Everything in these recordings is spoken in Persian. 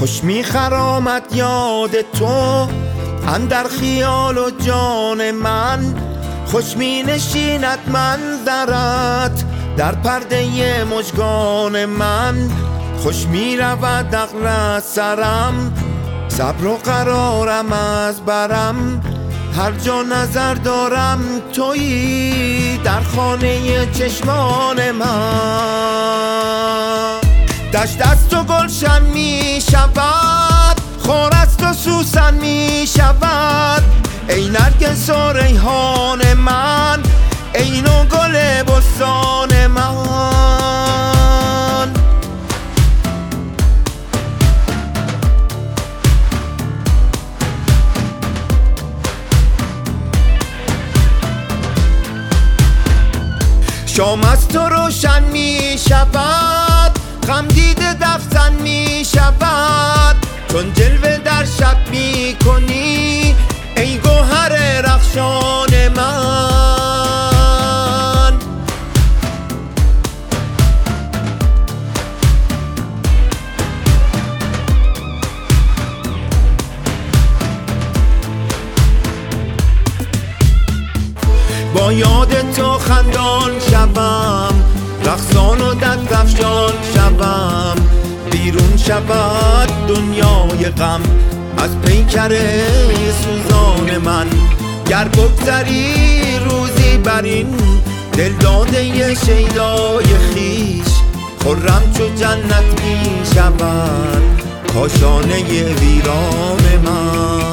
خوش می‌خرامد یاد تو اندر خیال و جان من، خوش می نشیند منظرت در پرده مژگان من، خوش می رود عقل سرم، صبر و قرارم از برم، هر جا نظر دارم تویی در خانه چشمان من. دشت است و گلشن می شود، خار است و سوسن می شود، ای نرگس و ریحان من، ای نو گل بستان من. شام است و روشن می شود، غم دیده دفزن می شود، چون جلوه در شب می کنی ای گوهر رخشان من. با یاد تو خندان شوم، رقصان و دست‌افشان شوم، بیرون شود دنیای غم از پیکر سوزان من. گر بگذری روزی بر این دل داده شیدای خویش، خرم چو جنت می شود کاشانه ویران من.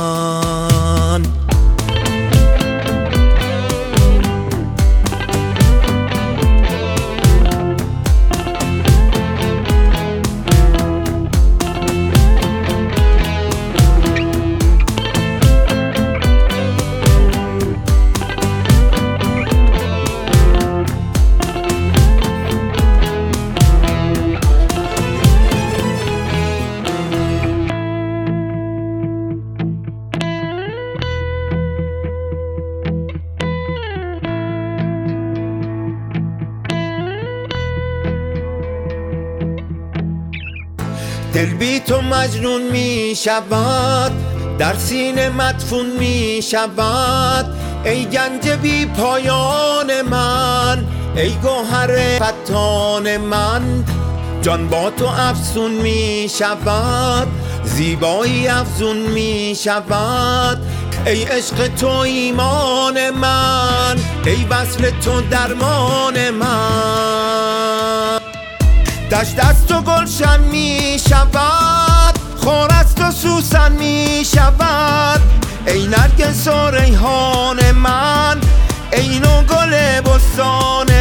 دل بی تو مجنون می شود، در سینه مدفون می شود، ای گنج بی پایان من، ای گوهر فتان من. جان با تو افسون می شود، زیبایی افزون می شود، ای عشق تو ایمان من، ای وصل تو درمان من. دشت است و گلشن می شود، خار است و سوسن می شود، ای نرگس و ریحان من، ای نو گل بستان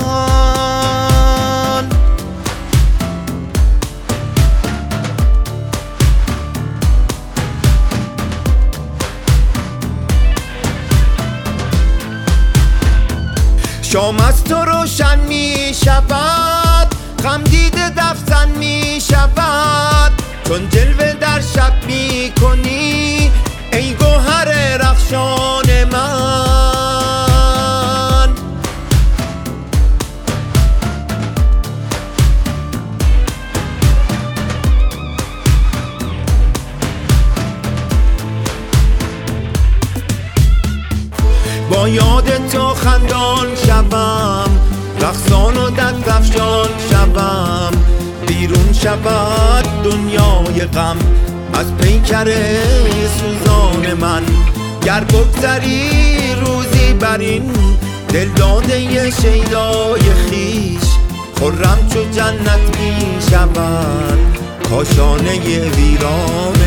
من. شام است و روشن می شود، غم دیده دفزن می شود، چون جلوه در شب می کنی ای گوهر رخشان من. با یاد تو خندان شوم، رقصان و دست‌افشان شوم، بیرون شود دنیای غم از پیکر سوزان من. گر بگذری روزی بر این دل داده شیدای خویش، خرم چو جنت می شود کاشانه ویران